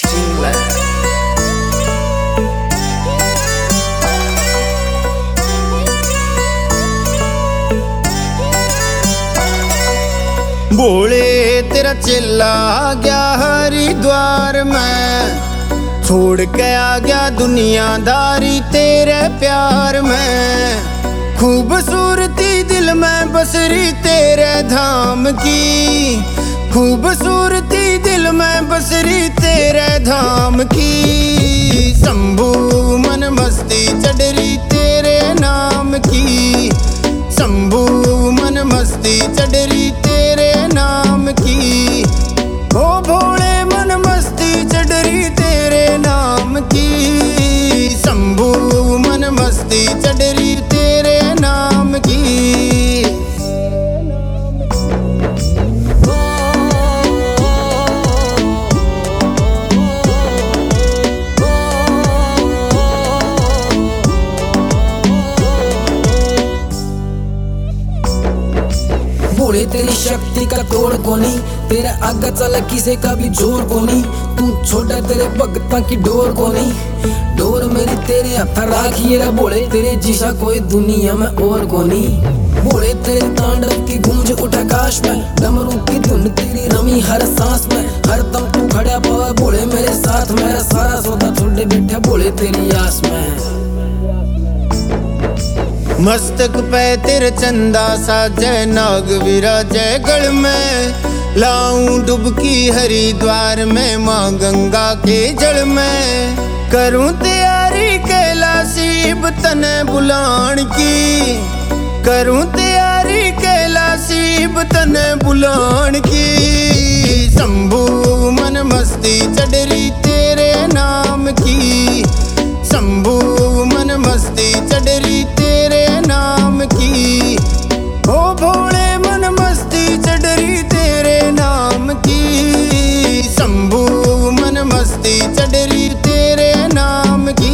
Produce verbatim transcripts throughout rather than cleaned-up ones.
भोले तेरा चेला आ गया हरिद्वार में, छोड़ के आ गया दुनियादारी तेरे प्यार में। खूबसूरती दिल में बसरी तेरे धाम की, खूबसूरती दिल में बसरी तेरे धाम की। शंभू मन मस्ती चढ़री तेरे नाम की, शंभू मन मस्ती चढ़री तेरे नाम की। ओ भोले मन मस्ती चढ़री तेरे नाम की, शंभू मन मस्ती चढ़री तेरे नाम की। भोले तेरी शक्ति का तोड़ कोनी, तेरे आगे चला किसे का भी जोर कोनी। तू छोटा तेरे भगता की डोर कोनी, डोर मेरी तेरे हथा राखी रे भोले, तेरे जिसा कोई दुनिया में और कोनी। भोले तेरे तांडव की गूंज उठा आकाश में, डमरू की धुन तेरी रमी हर सांस में। हर दम तू खड़ा पावा भोले मेरे साथ, मेरा सारा सौदा छोड़े बैठा भोले तेरी आस में। मस्तक पे तेरे चंदा साजय, नाग विराजय गढ़ में। लाऊं डुबकी हरिद्वार में, माँ गंगा के जल में। करूं तैयारी कैलाशी तने बुलान की, करूं तैयारी कैलाशी तने बुलान की। शंभू मन मस्ती चढ़री तेरे नाम की, शंभू मन मस्ती चढ़री तेरे नाम की। ओ भोले मन मस्ती चढ़री तेरे नाम की, शंभू मन मस्ती चढ़री तेरे नाम की।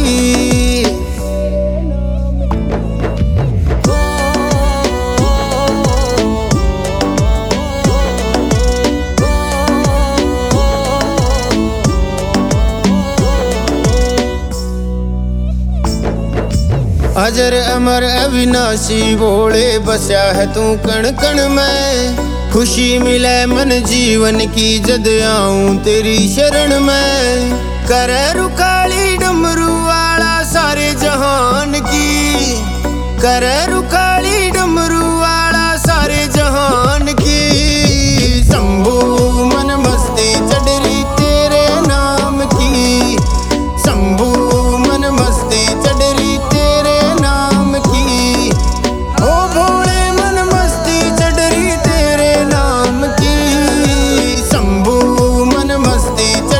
अजर अमर अविनाशी भोले बसा है तू कण कण में। खुशी मिले मन जीवन की जद आऊं तेरी शरण में। कर रुकाली डमरू वाला सारे जहान की, कर रुकाली डमरू वाला सारे जहान की। शंभू मन मस्ती चढ़री तेरे नाम की, शंभू मन मस्ती चढ़री तेरे नाम की। ओ भोले मन मस्ती चढ़री तेरे नाम की, शंभू मन मस्ती